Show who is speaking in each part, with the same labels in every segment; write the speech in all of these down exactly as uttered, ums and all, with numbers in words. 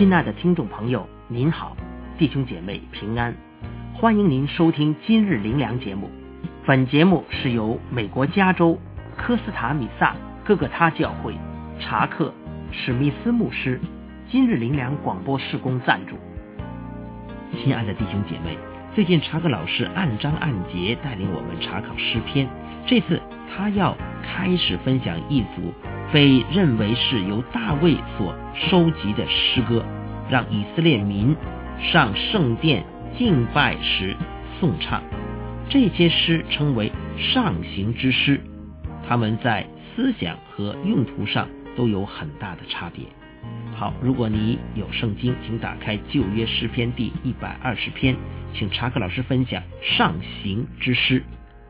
Speaker 1: 亲爱的听众朋友，您好，弟兄姐妹平安，欢迎您收听今日灵粮节目。本节目是由美国加州科斯塔米萨哥哥他教会查克史密斯牧师今日灵粮广播事工赞助。亲爱的弟兄姐妹，最近查克老师按章按节带领我们查考诗篇，这次他要开始分享一组被认为是由大卫所收集的诗歌，让以色列民上圣殿敬拜时颂唱。这些诗称为上行之诗，他们在思想和用途上都有很大的差别。好，如果你有圣经，请打开旧约诗篇第一百二十篇，请查克老师分享上行之诗。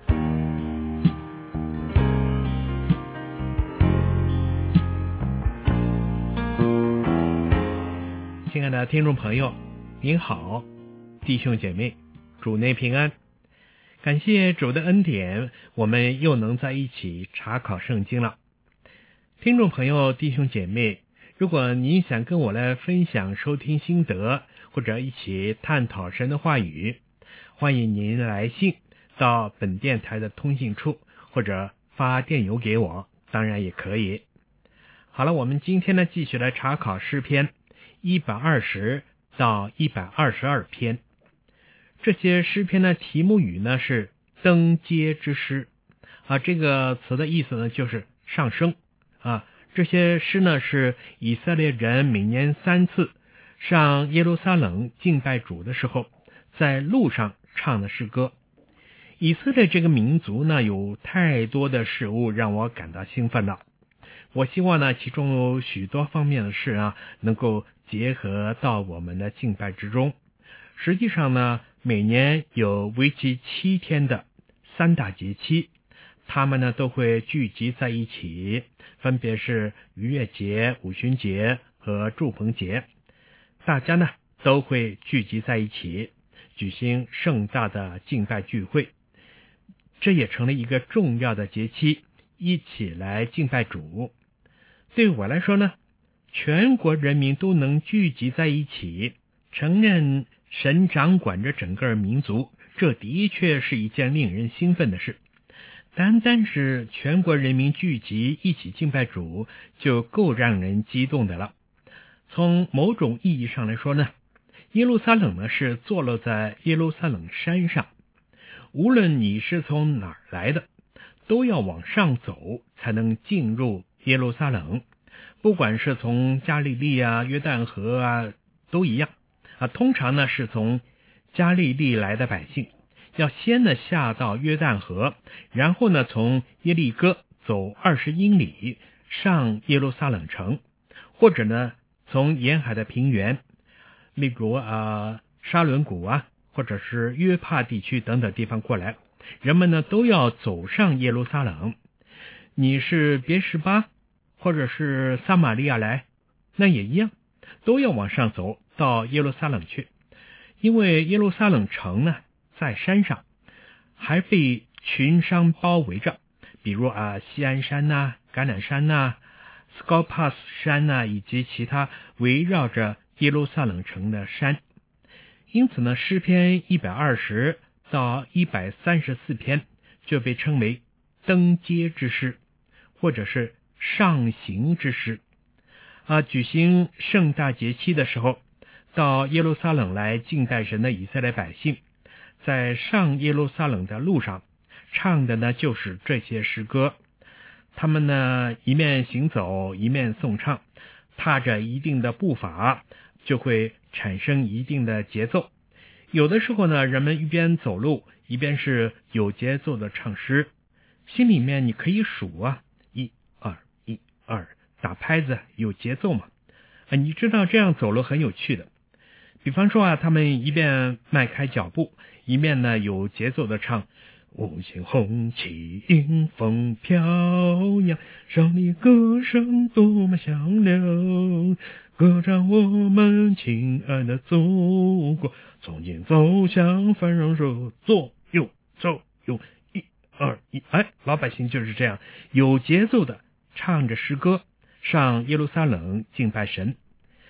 Speaker 2: 亲爱的听众朋友，您好，弟兄姐妹，主内平安。感谢主的恩典，我们又能在一起查考圣经了。听众朋友，弟兄姐妹，如果您想跟我来分享收听心得，或者一起探讨神的话语，欢迎您来信到本电台的通信处，或者发电邮给我，当然也可以。好了，我们今天呢继续来查考诗篇一百二十到一百二十二篇。这些诗篇的题目语呢是登阶之诗啊，这个词的意思呢就是上升啊。这些诗呢是以色列人每年三次上耶路撒冷敬拜主的时候，在路上唱的诗歌。以色列这个民族呢有太多的事物让我感到兴奋了，我希望呢其中有许多方面的事啊能够结合到我们的敬拜之中。实际上呢，每年有为期七天的三大节期，他们呢都会聚集在一起，分别是逾越节、五旬节和祝棚节。大家呢都会聚集在一起，举行盛大的敬拜聚会，这也成了一个重要的节期，一起来敬拜主。对我来说呢，全国人民都能聚集在一起，承认神掌管着整个民族，这的确是一件令人兴奋的事。单单是全国人民聚集一起敬拜主，就够让人激动的了。从某种意义上来说呢，耶路撒冷呢是坐落在耶路撒冷山上，无论你是从哪儿来的，都要往上走才能进入耶路撒冷，不管是从加利利啊、约旦河啊，都一样啊。通常呢是从加利利来的百姓，要先呢下到约旦河，然后呢从耶利哥走二十英里上耶路撒冷城，或者呢从沿海的平原，例如啊沙伦谷啊，或者是约帕地区等等地方过来，人们呢都要走上耶路撒冷。你是别是巴或者是撒玛利亚来，那也一样，都要往上走到耶路撒冷去。因为耶路撒冷城呢在山上，还被群山包围着，比如啊锡安山呐、橄榄山呐、斯高帕斯山呐，以及其他围绕着耶路撒冷城的山。因此呢，诗篇一百二十到一百三十四篇就被称为登阶之诗，或者是上行之诗啊。举行盛大节期的时候，到耶路撒冷来敬拜神的以色列百姓，在上耶路撒冷的路上唱的呢就是这些诗歌。他们呢一面行走一面颂唱，踏着一定的步伐，就会产生一定的节奏。有的时候呢，人们一边走路一边是有节奏的唱诗，心里面你可以数啊，一二一二，打拍子有节奏嘛。啊，你知道这样走路很有趣的。比方说啊，他们一边迈开脚步，一面呢有节奏的唱，五星红旗迎风飘扬，胜利歌声多么响亮，歌唱我们亲爱的祖国，从今走向繁荣手，左右左右，一二一，哎，老百姓就是这样有节奏的唱着诗歌上耶路撒冷敬拜神。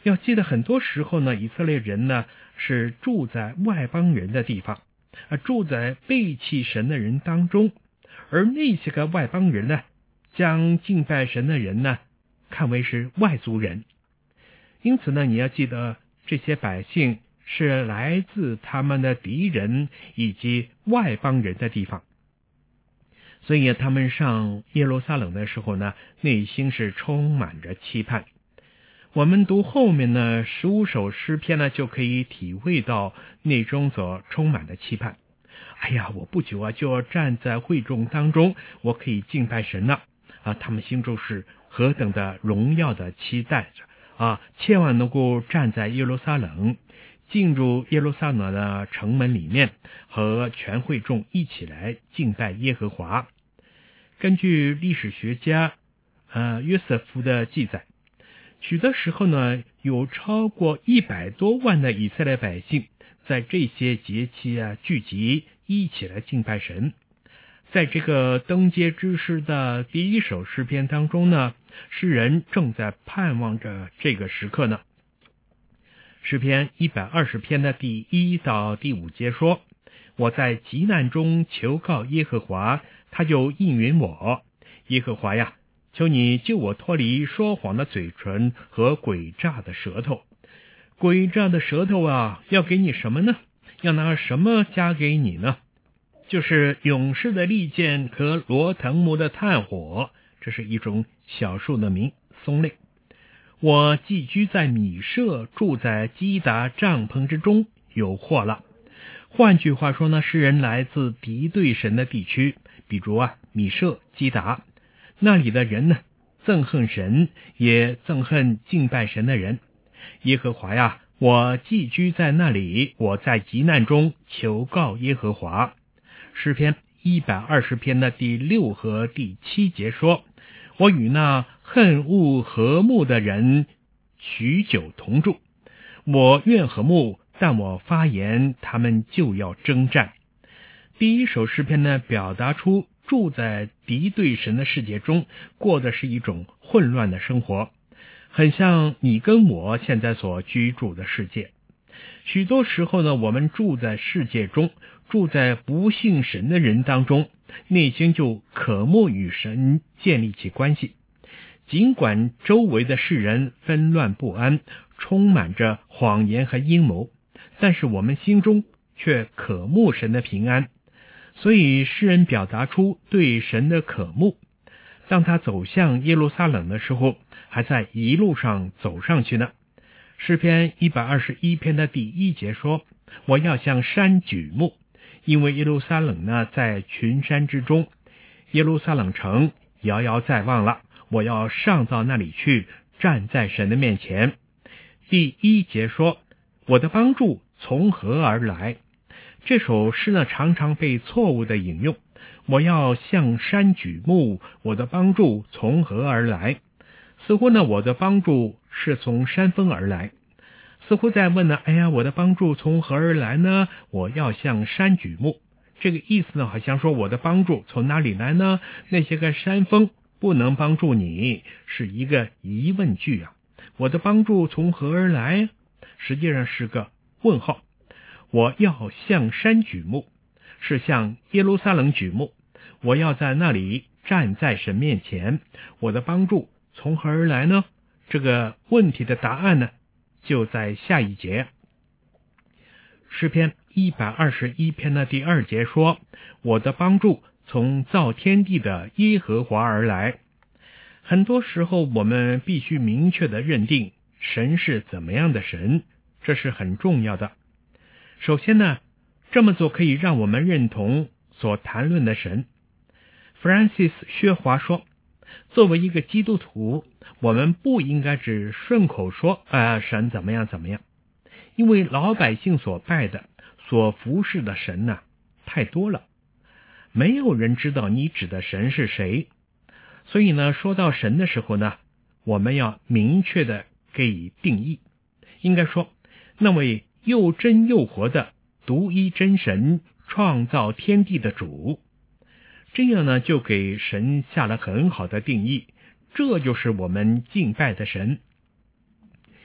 Speaker 2: 要记得很多时候呢，以色列人呢是住在外邦人的地方，啊，住在背弃神的人当中，而那些个外邦人呢，将敬拜神的人呢看为是外族人。因此呢，你要记得这些百姓是来自他们的敌人以及外邦人的地方，所以他们上耶路撒冷的时候呢，内心是充满着期盼。我们读后面呢十五首诗篇呢，就可以体会到内中所充满的期盼。哎呀，我不久啊就要站在会众当中，我可以敬拜神了啊！他们心中是何等的荣耀的期待着啊！千万能够站在耶路撒冷，进入耶路撒冷的城门里面，和全会众一起来敬拜耶和华。根据历史学家呃约瑟夫的记载，许多时候呢，有超过一百多万的以色列百姓在这些节期啊聚集一起来敬拜神。在这个登阶之诗的第一首诗篇当中呢，诗人正在盼望着这个时刻呢。诗篇一百二十篇的第一到第五节说：我在急难中求告耶和华，他就应允我。耶和华呀，求你救我脱离说谎的嘴唇和诡诈的舌头。诡诈的舌头啊，要给你什么呢？要拿什么加给你呢？就是勇士的利剑和罗藤木的炭火，这是一种小树的名，松类。我寄居在米舍，住在基达帐篷之中，有祸了。换句话说呢，诗人来自敌对神的地区，比如啊米舍、基达，那里的人呢憎恨神，也憎恨敬拜神的人。耶和华呀，我寄居在那里，我在急难中求告耶和华。诗篇一百二十篇的第六和第七节说：我与那恨恶和睦的人许久同住，我愿和睦，但我发言，他们就要征战。第一首诗篇呢，表达出住在敌对神的世界中，过的是一种混乱的生活，很像你跟我现在所居住的世界。许多时候呢，我们住在世界中，住在不信神的人当中，内心就渴慕与神建立起关系。尽管周围的世人纷乱不安，充满着谎言和阴谋，但是我们心中却渴慕神的平安。所以诗人表达出对神的渴慕。当他走向耶路撒冷的时候，还在一路上走上去呢。诗篇一百二十一篇的第一节说：我要向山举目，因为耶路撒冷呢在群山之中，耶路撒冷城遥遥在望了，我要上到那里去，站在神的面前。第一节说：我的帮助从何而来？这首诗呢常常被错误的引用。我要向山举目，我的帮助从何而来？似乎呢我的帮助是从山峰而来，似乎在问呢，哎呀，我的帮助从何而来呢？我要向山举目，这个意思呢好像说我的帮助从哪里来呢？那些个山峰不能帮助你，是一个疑问句啊。我的帮助从何而来？实际上是个问号。我要向山举目，是向耶路撒冷举目，我要在那里站在神面前。我的帮助从何而来呢？这个问题的答案呢就在下一节。诗篇一百二十一篇的第二节说：我的帮助从造天地的耶和华而来。很多时候我们必须明确的认定神是怎么样的神，这是很重要的。首先呢，这么做可以让我们认同所谈论的神。Francis 薛华说，作为一个基督徒，我们不应该只顺口说啊，神怎么样怎么样，因为老百姓所拜的、所服侍的神呢、啊、太多了，没有人知道你指的神是谁。所以呢，说到神的时候呢，我们要明确的给予定义。应该说，那位又真又活的独一真神，创造天地的主，这样呢就给神下了很好的定义，这就是我们敬拜的神。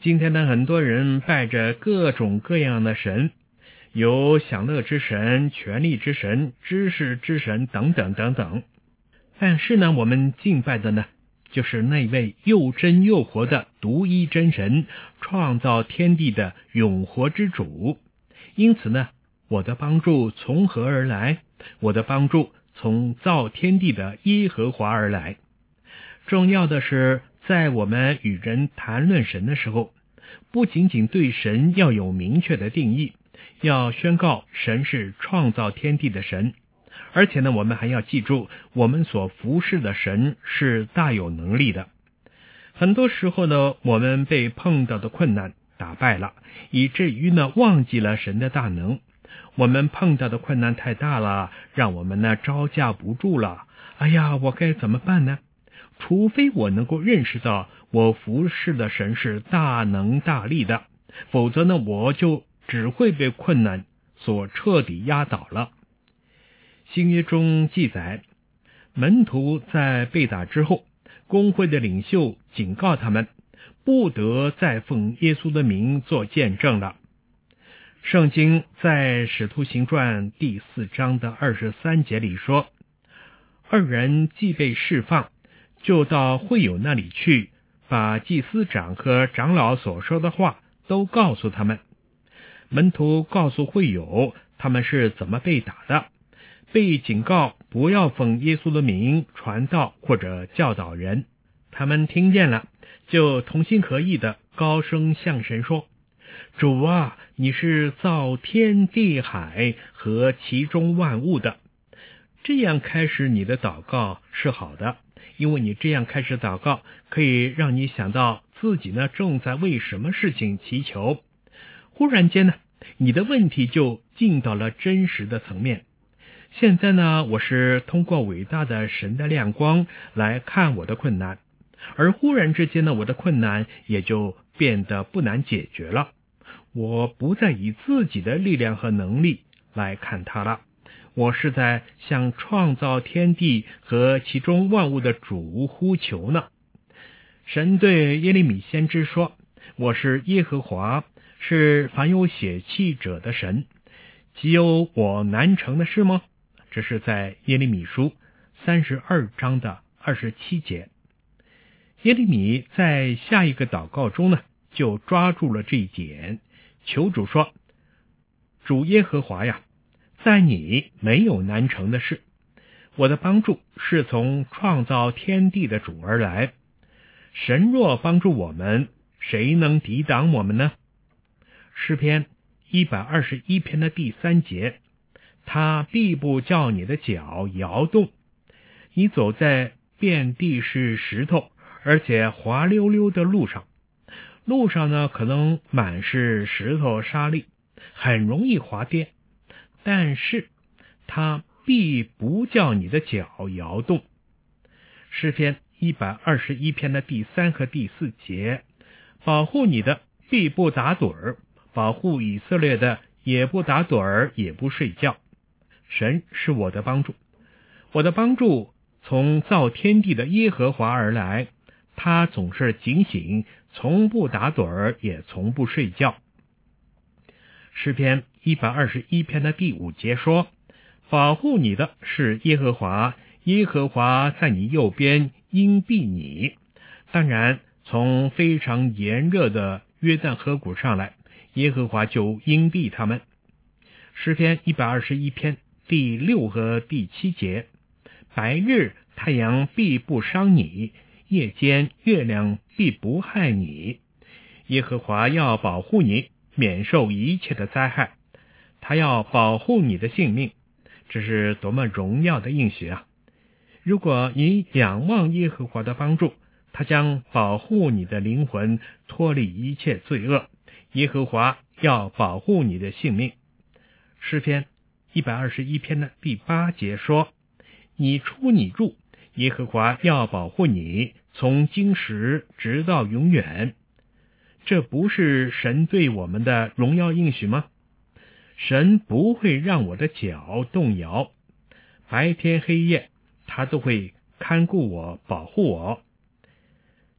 Speaker 2: 今天的很多人拜着各种各样的神，有享乐之神、权力之神、知识之神等等等等。但是呢，我们敬拜的呢，就是那位又真又活的独一真神，创造天地的永活之主。因此呢，我的帮助从何而来？我的帮助从造天地的耶和华而来。重要的是，在我们与人谈论神的时候，不仅仅对神要有明确的定义，要宣告神是创造天地的神，而且呢，我们还要记住，我们所服侍的神是大有能力的。很多时候呢，我们被碰到的困难打败了，以至于呢，忘记了神的大能。我们碰到的困难太大了，让我们呢招架不住了。哎呀，我该怎么办呢？除非我能够认识到我服侍的神是大能大力的，否则呢，我就只会被困难所彻底压倒了。新约中记载，门徒在被打之后，公会的领袖警告他们，不得再奉耶稣的名做见证了。圣经在使徒行传第四章的二十三节里说，二人既被释放，就到会友那里去，把祭司长和长老所说的话都告诉他们。门徒告诉会友他们是怎么被打的，被警告不要奉耶稣的名传道或者教导人。他们听见了，就同心合意的高声向神说，主啊，你是造天地海和其中万物的。这样开始你的祷告是好的，因为你这样开始祷告，可以让你想到自己呢正在为什么事情祈求。忽然间呢，你的问题就进到了真实的层面。现在呢，我是通过伟大的神的亮光来看我的困难，而忽然之间呢，我的困难也就变得不难解决了。我不再以自己的力量和能力来看它了，我是在向创造天地和其中万物的主呼求呢。神对耶利米先知说，我是耶和华，是凡有血气者的神，岂有我难成的事吗？这是在耶利米书三十二章的二十七节。耶利米在下一个祷告中呢，就抓住了这一点，求主说，主耶和华呀，在你没有难成的事，我的帮助是从创造天地的主而来。神若帮助我们，谁能抵挡我们呢？诗篇一百二十一篇的第三节，他必不叫你的脚摇动。你走在遍地是石头而且滑溜溜的路上，路上呢可能满是石头沙砾，很容易滑跌，但是他必不叫你的脚摇动。诗篇一百二十一篇的第三和第四节，保护你的必不打盹儿，保护以色列的也不打盹儿，也不睡觉。神是我的帮助，我的帮助从造天地的耶和华而来，他总是警醒，从不打盹儿，也从不睡觉。诗篇一百二十一篇的第五节说，保护你的是耶和华，耶和华在你右边，荫庇你。当然，从非常炎热的约旦河谷上来，耶和华就荫庇他们。诗篇一百二十一篇第六和第七节，白日太阳必不伤你，夜间月亮必不害你。耶和华要保护你，免受一切的灾害，他要保护你的性命。这是多么荣耀的应许啊！如果你仰望耶和华的帮助，他将保护你的灵魂，脱离一切罪恶。耶和华要保护你的性命。诗篇一百二十一篇的第八节说，你出你入，耶和华要保护你，从今时直到永远。这不是神对我们的荣耀应许吗？神不会让我的脚动摇，白天黑夜他都会看顾我，保护我。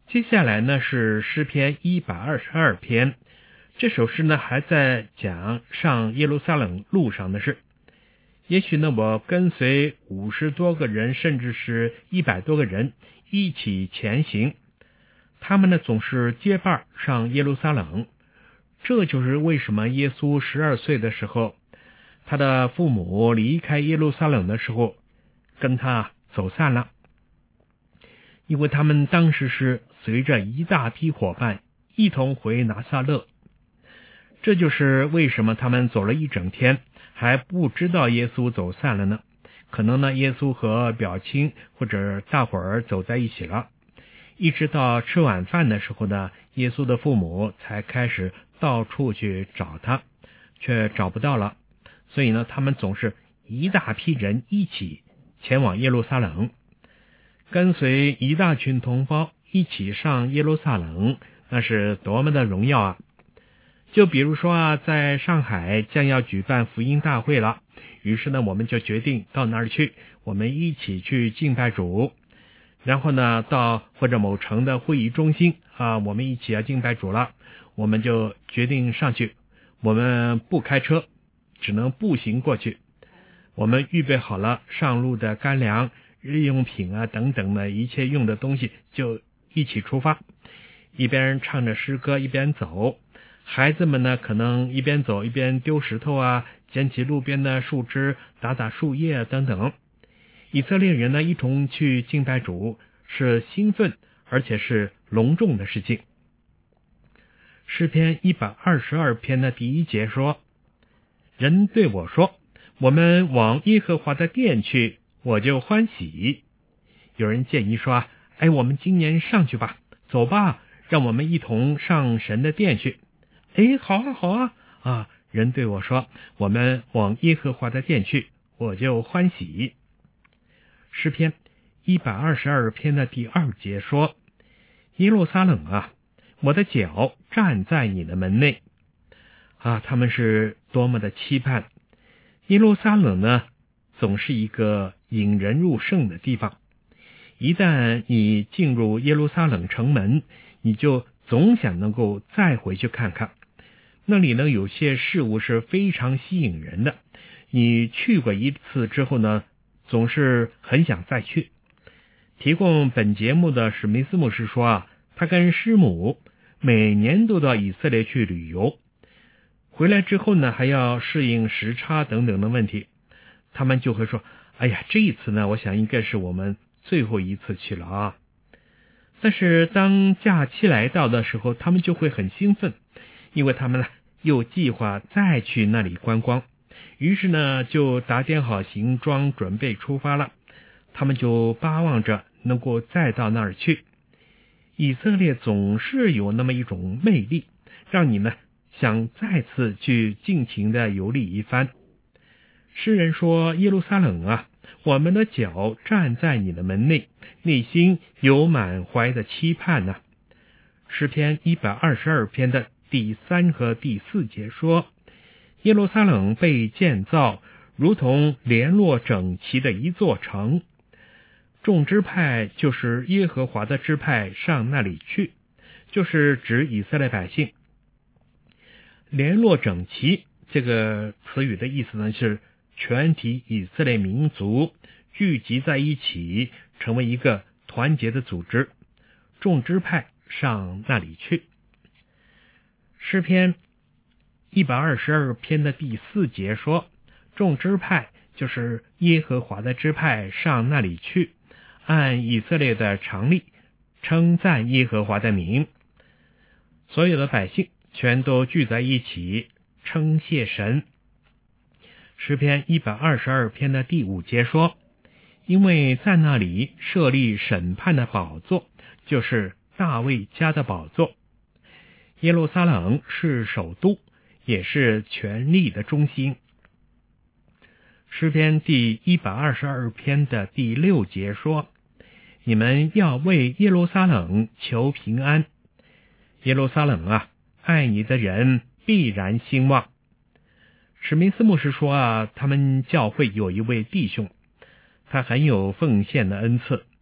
Speaker 2: 接下来呢是诗篇一百二十二篇，这首诗呢还在讲上耶路撒冷路上的事。也许呢我跟随五十多个人甚至是一百多个人一起前行，他们呢总是结伴上耶路撒冷。这就是为什么耶稣十二岁的时候，他的父母离开耶路撒冷的时候跟他走散了，因为他们当时是随着一大批伙伴一同回拿撒勒。这就是为什么他们走了一整天还不知道耶稣走散了呢？可能呢耶稣和表亲或者大伙儿走在一起了，一直到吃晚饭的时候呢，耶稣的父母才开始到处去找他，却找不到了。所以呢他们总是一大批人一起前往耶路撒冷，跟随一大群同胞一起上耶路撒冷，那是多么的荣耀啊！就比如说啊，在上海将要举办福音大会了，于是呢我们就决定到那儿去，我们一起去敬拜主。然后呢到或者某城的会议中心啊，我们一起要敬拜主了，我们就决定上去，我们不开车，只能步行过去。我们预备好了上路的干粮、日用品啊等等的一切用的东西，就一起出发，一边唱着诗歌一边走。孩子们呢可能一边走一边丢石头啊，捡起路边的树枝打打树叶啊等等。以色列人呢一同去敬拜主，是兴奋而且是隆重的事情。诗篇一百二十二篇的第一节说，人对我说，我们往耶和华的殿去，我就欢喜。有人建议说，哎，我们今年上去吧，走吧，让我们一同上神的殿去。哎，好啊好啊啊！人对我说，我们往耶和华的殿去，我就欢喜。诗篇一百二十二篇的第二节说，耶路撒冷啊，我的脚站在你的门内啊！他们是多么的期盼。耶路撒冷呢总是一个引人入胜的地方，一旦你进入耶路撒冷城门，你就总想能够再回去看看。那里呢有些事物是非常吸引人的，你去过一次之后呢总是很想再去。提供本节目的史密斯牧师说啊，他跟师母每年都到以色列去旅游，回来之后呢还要适应时差等等的问题，他们就会说，哎呀，这一次呢我想应该是我们最后一次去了啊。但是当假期来到的时候，他们就会很兴奋，因为他们呢又计划再去那里观光，于是呢就打点好行装准备出发了。他们就巴望着能够再到那儿去。以色列总是有那么一种魅力，让你呢想再次去尽情的游历一番。诗人说，耶路撒冷啊，我们的脚站在你的门内，内心有满怀的期盼呢、啊。诗篇一百二十二篇的第三和第四节说，耶路撒冷被建造，如同联络整齐的一座城。众支派就是耶和华的支派上那里去，就是指以色列百姓。联络整齐这个词语的意思呢，是全体以色列民族聚集在一起，成为一个团结的组织。众支派上那里去。诗篇一百二十二篇的第四节说，众支派就是耶和华的支派上那里去，按以色列的常例称赞耶和华的名。所有的百姓全都聚在一起称谢神。诗篇一百二十二篇的第五节说，因为在那里设立审判的宝座，就是大卫家的宝座。耶路撒冷是首都，也是权力的中心。诗篇第一百二十二篇的第六节说，你们要为耶路撒冷求平安。耶路撒冷啊，爱你的人必然兴旺。史密斯牧师说啊，他们教会有一位弟兄，他很有奉献的恩赐，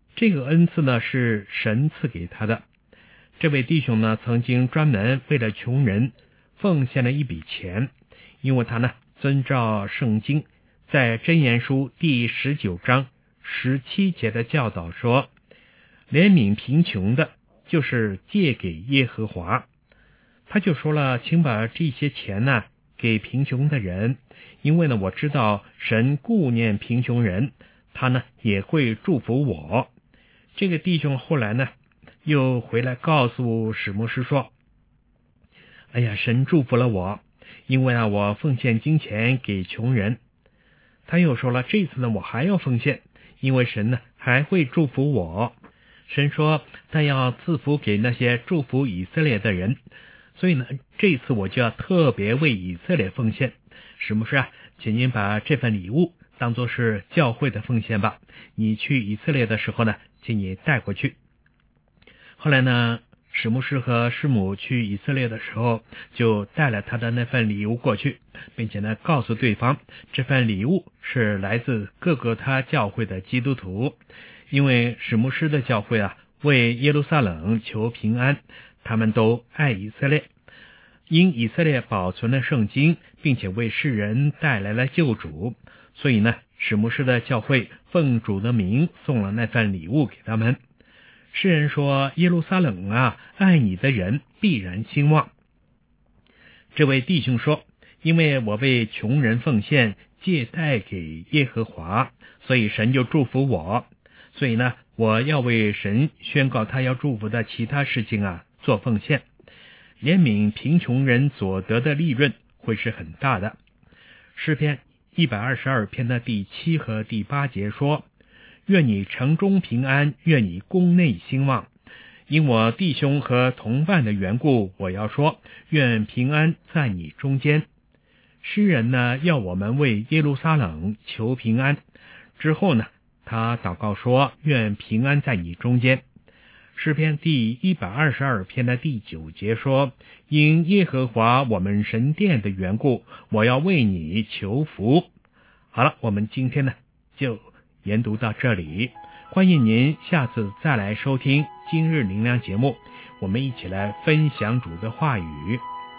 Speaker 2: 这个恩赐呢是神赐给他的。这位弟兄呢曾经专门为了穷人奉献了一笔钱，因为他呢遵照圣经在箴言书第十九章十七节的教导说，怜悯贫穷的就是借给耶和华。他就说了，请把这些钱呢给贫穷的人，因为呢我知道神顾念贫穷人，他呢也会祝福我。这个弟兄后来呢又回来告诉史牧师说，哎呀，神祝福了我，因为啊我奉献金钱给穷人。他又说了，这次呢我还要奉献，因为神呢还会祝福我。神说他要赐福给那些祝福以色列的人，所以呢这次我就要特别为以色列奉献。史牧师啊，请您把这份礼物当作是教会的奉献吧，你去以色列的时候呢请你带过去。后来呢史牧师和师母去以色列的时候，就带了他的那份礼物过去，并且呢告诉对方这份礼物是来自各个他教会的基督徒，因为史牧师的教会啊为耶路撒冷求平安，他们都爱以色列，因以色列保存了圣经，并且为世人带来了救主，所以呢史牧师的教会奉主的名送了那份礼物给他们。诗人说，耶路撒冷啊，爱你的人必然兴旺。这位弟兄说，因为我为穷人奉献，借贷给耶和华，所以神就祝福我。所以呢我要为神宣告他要祝福的其他事情啊做奉献。怜悯贫穷人所得的利润会是很大的。诗篇一百二十二篇的第七和第八节说，愿你城中平安，愿你宫内兴旺。因我弟兄和同伴的缘故，我要说，愿平安在你中间。诗人呢要我们为耶路撒冷求平安，之后呢他祷告说，愿平安在你中间。诗篇第一百二十二篇的第九节说，因耶和华我们神殿的缘故，我要为你求福。好了，我们今天呢就研读到这里，欢迎您下次再来收听今日灵粮节目，我们一起来分享主的话语。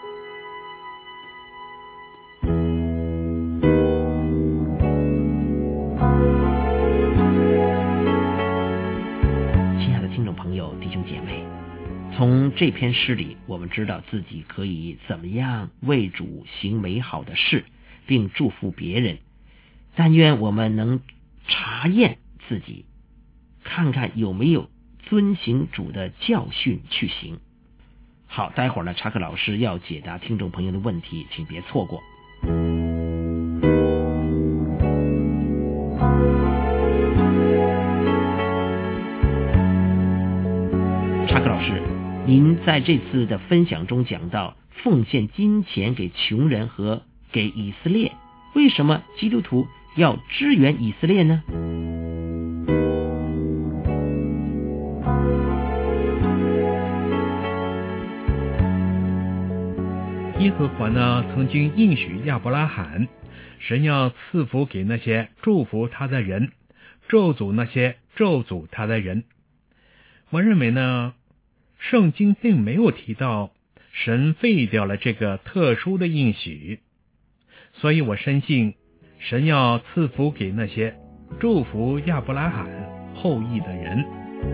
Speaker 1: 亲爱的听众朋友、弟兄姐妹，从这篇诗里，我们知道自己可以怎么样为主行美好的事，并祝福别人。但愿我们能查验自己，看看有没有遵行主的教训去行。好，待会儿呢查克老师要解答听众朋友的问题，请别错过。查克老师，您在这次的分享中讲到奉献金钱给穷人和给以色列，为什么基督徒要支援以色列呢？
Speaker 2: 耶和华呢曾经应许亚伯拉罕，神要赐福给那些祝福他的人，咒诅那些咒诅他的人。我认为呢圣经并没有提到神废掉了这个特殊的应许，所以我深信神要赐福给那些祝福亚伯拉罕后裔的人。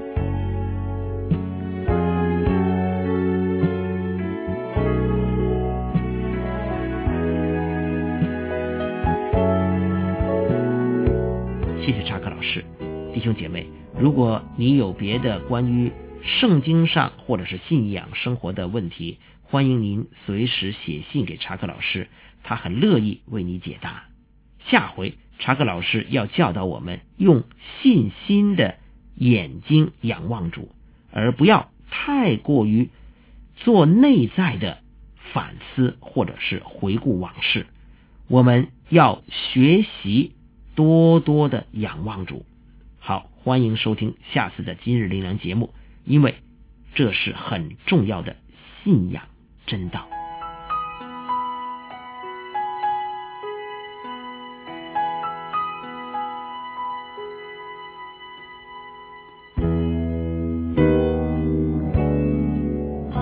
Speaker 1: 谢谢查克老师。弟兄姐妹，如果你有别的关于圣经上或者是信仰生活的问题，欢迎您随时写信给查克老师，他很乐意为你解答。下回查克老师要教导我们用信心的眼睛仰望主，而不要太过于做内在的反思或者是回顾往事。我们要学习多多的仰望主。好，欢迎收听下次的今日灵粮节目，因为这是很重要的信仰真道。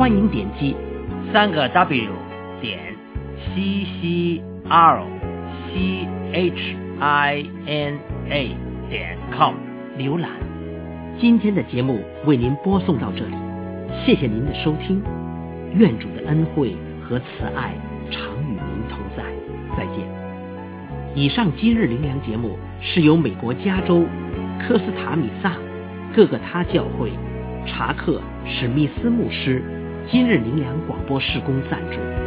Speaker 1: 欢迎点击三个 W 点 C C R C H I N A 点 com 浏览。今天的节目为您播送到这里，谢谢您的收听，愿主的恩惠和慈爱常与您同在，再见。以上今日灵粮节目是由美国加州科斯塔米萨各个他教会查克史密斯牧师今日灵粮广播事工赞助。